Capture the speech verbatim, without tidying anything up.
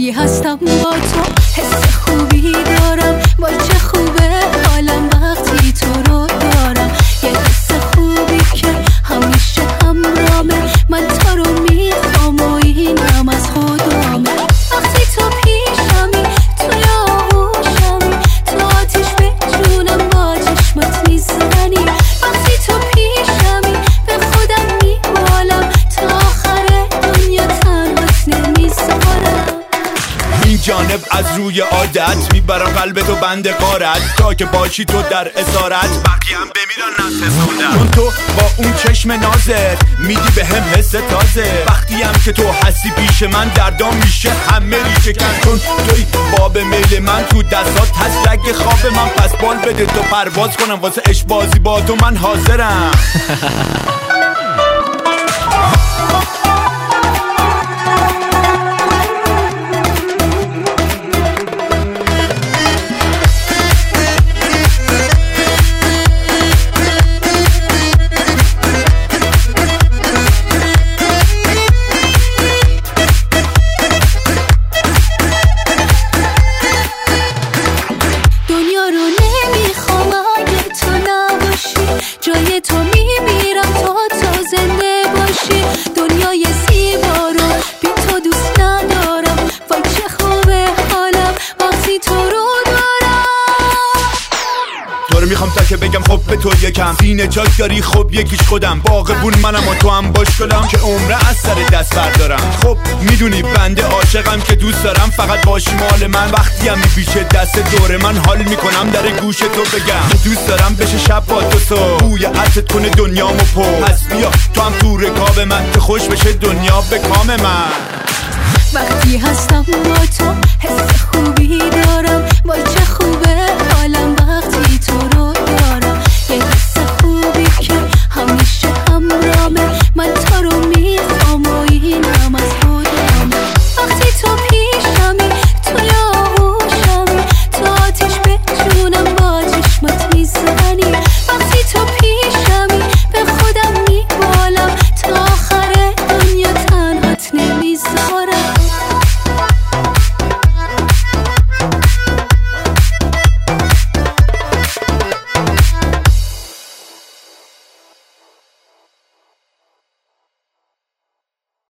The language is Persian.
وقتی هستم با تو حس خوبی دارم، وای چه خوبه حالم وقتی تو رو دارم. یه حس خوبی که همیشه همراهمه، من تو رو میخوام و اینم از خدامه. وقتی تو پیشمی توی آغوشمی، تو آتیش به جونم با چشمات میزنی. وقتی تو پیشمی به خودم میبالم، تا آخر دنیا تنهات نمیذارم. این جانب از روی عادت میبرم قلبتو بند غارت، تا که باشی تو در اسارت بقیه هم بمیرن نسل سودت. چون تو با اون چشم نازت میدی به هم حس تازه، وقتی هم که تو هستی پیش من دردام میشه همه ریشه کن. چون توی باب میل من تو دستات هست رگ خواب من، پس بال بده تو پرواز کنم واسه عشق بازی با تو من حاضرم. جای تو میمیرم تا تو زنده باشی، دنیای زیبا رو بی تو دوست ندارم. وای چه خوبه حالم وقتی تو رو دارم. تو رو میخوام تا که بگم خب به تو یکم سینه جاک داری، خب یکیش خودم باغبون منم و تو هم باش گلم که عمره از سر دست بردارم. خب میدونی بنده عاشقم که دوست دارم فقط باشی مال من. وقتی هم میپیشه دست دور من حال میکنم در گوش تو بگم دوست دارم بشه شب با تو سو بوی عطرت کنه دنیامو پو. پس بیا تو هم تو رکاب من که خوش بشه دنیا به کام من. وقتی هستم با تو حس خوبی دارم، وای چه خوبی